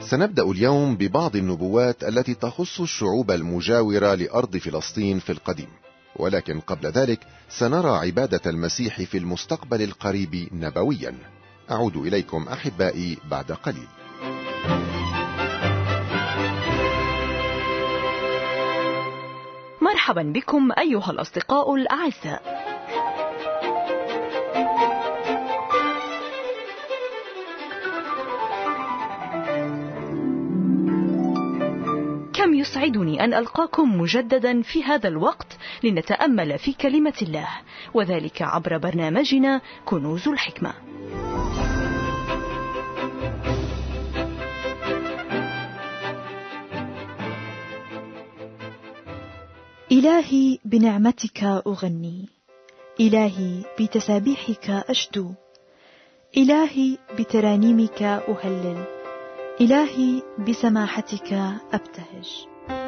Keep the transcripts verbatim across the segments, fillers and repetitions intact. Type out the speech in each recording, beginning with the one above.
سنبدأ اليوم ببعض النبوات التي تخص الشعوب المجاورة لأرض فلسطين في القديم، ولكن قبل ذلك سنرى عبادة المسيح في المستقبل القريب نبويا. أعود إليكم أحبائي بعد قليل. مرحبا بكم أيها الأصدقاء الأعزاء. كم يسعدني أن ألقاكم مجددا في هذا الوقت لنتأمل في كلمة الله، وذلك عبر برنامجنا كنوز الحكمة. إلهي بنعمتك أغني، إلهي بتسابيحك أشدو، إلهي بترانيمك أهلل، إلهي بسماحتك أبتهج.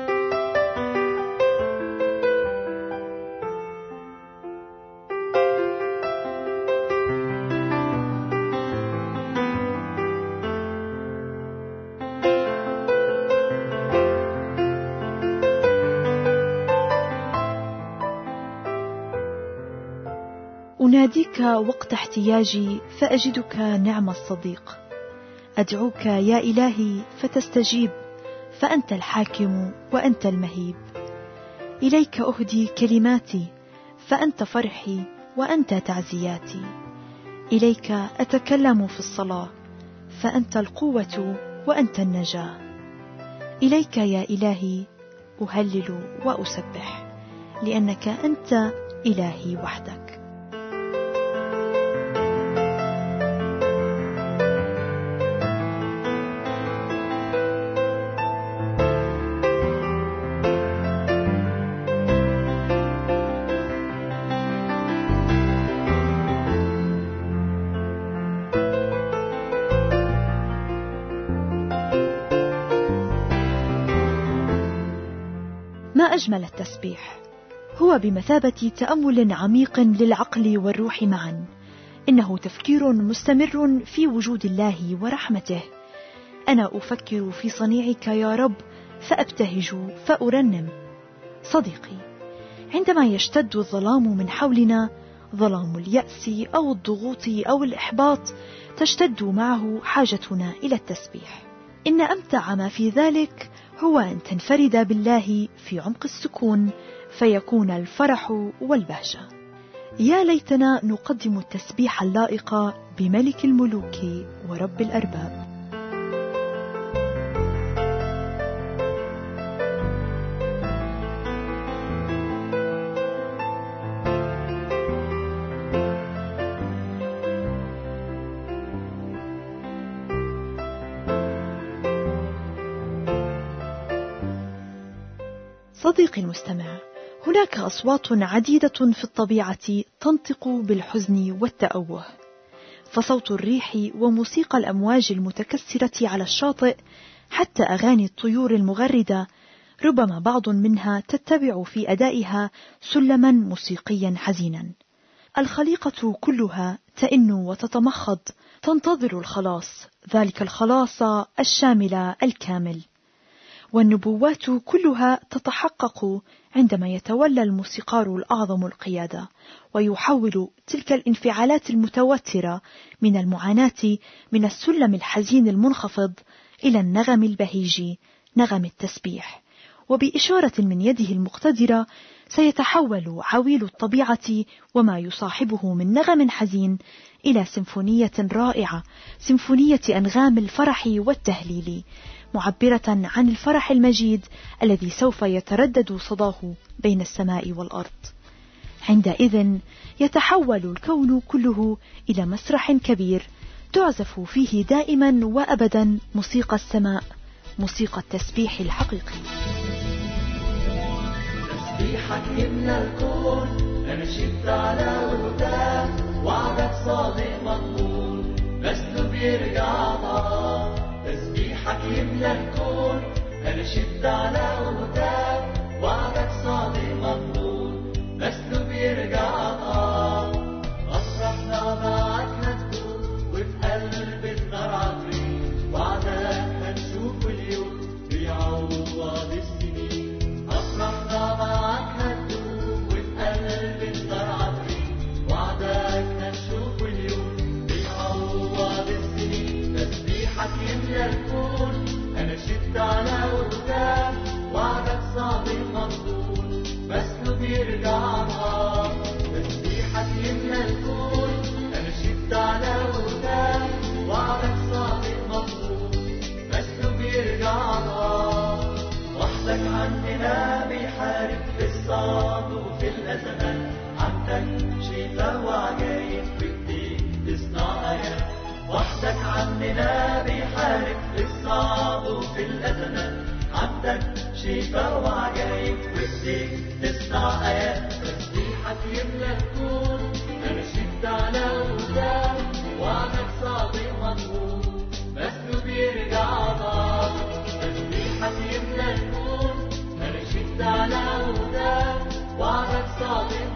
أناديك وقت احتياجي فأجدك نعم الصديق، أدعوك يا إلهي فتستجيب، فأنت الحاكم وأنت المهيب. إليك أهدي كلماتي فأنت فرحي وأنت تعزياتي، إليك أتكلم في الصلاة فأنت القوة وأنت النجاة. إليك يا إلهي أهلل وأسبح، لأنك أنت إلهي وحدك. ما أجمل التسبيح، هو بمثابة تأمل عميق للعقل والروح معا. إنه تفكير مستمر في وجود الله ورحمته. أنا أفكر في صنيعك يا رب فأبتهج فأرنم. صديقي، عندما يشتد الظلام من حولنا، ظلام اليأس أو الضغوط أو الإحباط، تشتد معه حاجتنا إلى التسبيح. إن أمتع ما في ذلك هو أن تنفرد بالله في عمق السكون، فيكون الفرح والبهجة. يا ليتنا نقدم التسبيح اللائق بملك الملوك ورب الأرباب. صديقي المستمع، هناك أصوات عديدة في الطبيعة تنطق بالحزن والتأوه، فصوت الريح وموسيقى الأمواج المتكسرة على الشاطئ حتى أغاني الطيور المغردة، ربما بعض منها تتبع في أدائها سلما موسيقيا حزينا. الخليقة كلها تئن وتتمخض، تنتظر الخلاص، ذلك الخلاص الشامل الكامل. والنبوات كلها تتحقق عندما يتولى الموسيقار الأعظم القيادة، ويحول تلك الانفعالات المتوترة من المعاناة من السلم الحزين المنخفض إلى النغم البهيج، نغم التسبيح. وبإشارة من يده المقتدرة سيتحول عويل الطبيعة وما يصاحبه من نغم حزين إلى سيمفونية رائعة، سيمفونية أنغام الفرح والتهليل، معبرة عن الفرح المجيد الذي سوف يتردد صداه بين السماء والأرض. عندئذ يتحول الكون كله إلى مسرح كبير تعزف فيه دائما وأبدا موسيقى السماء، موسيقى التسبيح الحقيقي. تسبيحك يملى الكون، أنا شفت على وداك، وعدك صادق مقبول، بس بيرجع طاق. تسبيحك يملى الكون، أنا شفت على وداك، وعدك صادق مقبول، بس بيرجع طاق. أفرحنا معك هتكون، وفي قلب النار عطرين، وعدك هنشوف شفاء وعجايب وإيديك تصنع آيات. تسبيحك يملى الكون، أنا شفت على هداك وعدك صادق مضمون، مسلوب يرجع ضعف. تسبيحك يملى الكون، أنا شفت على هداك وعدك صادق